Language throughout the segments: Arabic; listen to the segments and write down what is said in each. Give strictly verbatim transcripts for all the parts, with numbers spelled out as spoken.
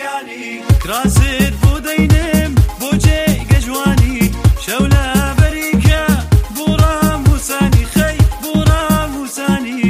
دەگانی کراسێت بۆ دەینم بۆ جێگە جوانی شەو لە بەریکە بۆ ڕاموسانی خەی بۆ ڕاموسانی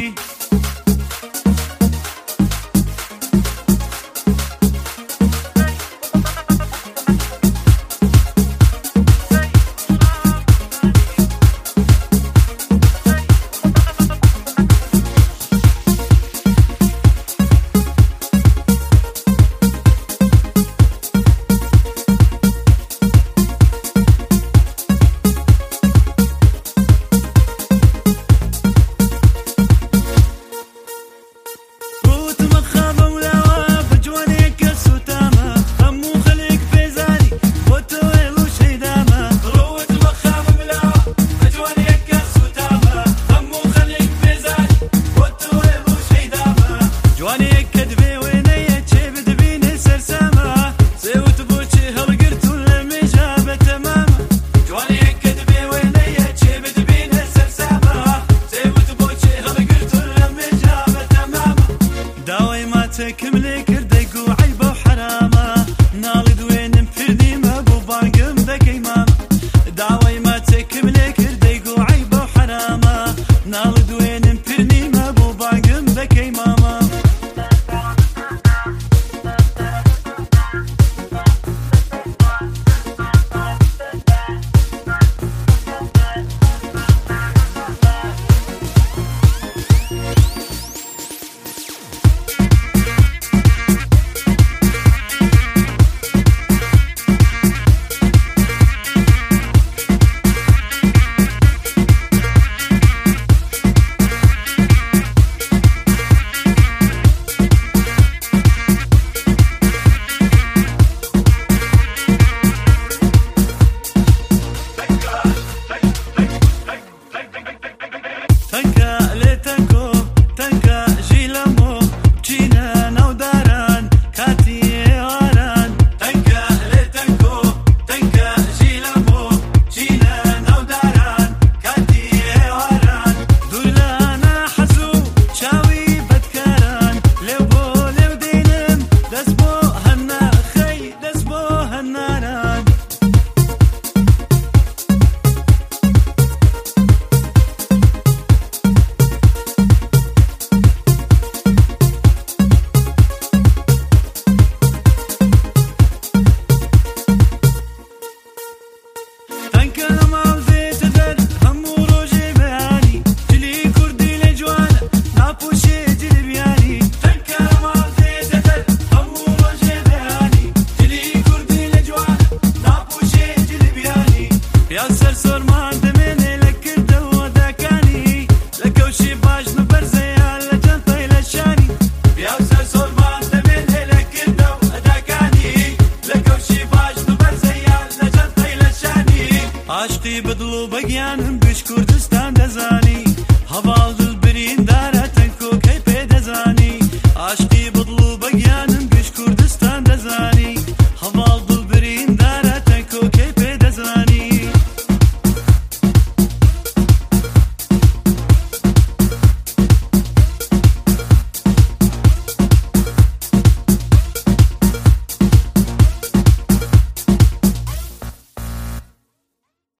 تكم لي كردي قوعي بو حرامة نالي دوينم فردي ما بو بانقم ذكي ماما دعوي ما تكم لي كردي قوعي بو حرامة نالي دوينم فردي ما بو بانقم ذكي ماما عاشقی بدڵ و بەگیانم